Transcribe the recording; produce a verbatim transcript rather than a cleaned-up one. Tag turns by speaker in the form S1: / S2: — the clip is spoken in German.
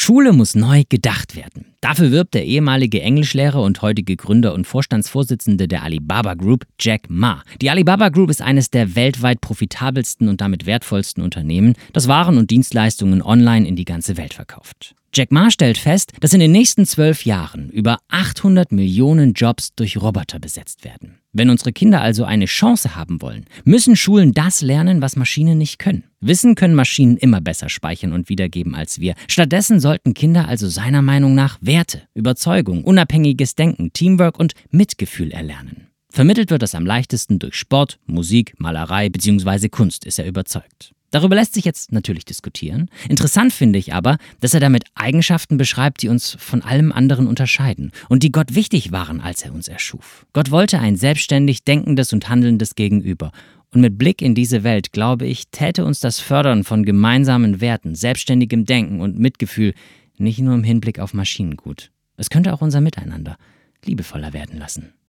S1: Schule muss neu gedacht werden. Dafür wirbt der ehemalige Englischlehrer und heutige Gründer und Vorstandsvorsitzende der Alibaba Group, Jack Ma. Die Alibaba Group ist eines der weltweit profitabelsten und damit wertvollsten Unternehmen, das Waren und Dienstleistungen online in die ganze Welt verkauft. Jack Ma stellt fest, dass in den nächsten zwölf Jahren über achthundert Millionen Jobs durch Roboter besetzt werden. Wenn unsere Kinder also eine Chance haben wollen, müssen Schulen das lernen, was Maschinen nicht können. Wissen können Maschinen immer besser speichern und wiedergeben als wir. Stattdessen sollten Kinder also seiner Meinung nach Werte, Überzeugung, unabhängiges Denken, Teamwork und Mitgefühl erlernen. Vermittelt wird das am leichtesten durch Sport, Musik, Malerei bzw. Kunst, ist er überzeugt. Darüber lässt sich jetzt natürlich diskutieren. Interessant finde ich aber, dass er damit Eigenschaften beschreibt, die uns von allem anderen unterscheiden und die Gott wichtig waren, als er uns erschuf. Gott wollte ein selbstständig denkendes und handelndes Gegenüber. Und mit Blick in diese Welt, glaube ich, täte uns das Fördern von gemeinsamen Werten, selbstständigem Denken und Mitgefühl nicht nur im Hinblick auf Maschinen gut. Es könnte auch unser Miteinander liebevoller werden lassen.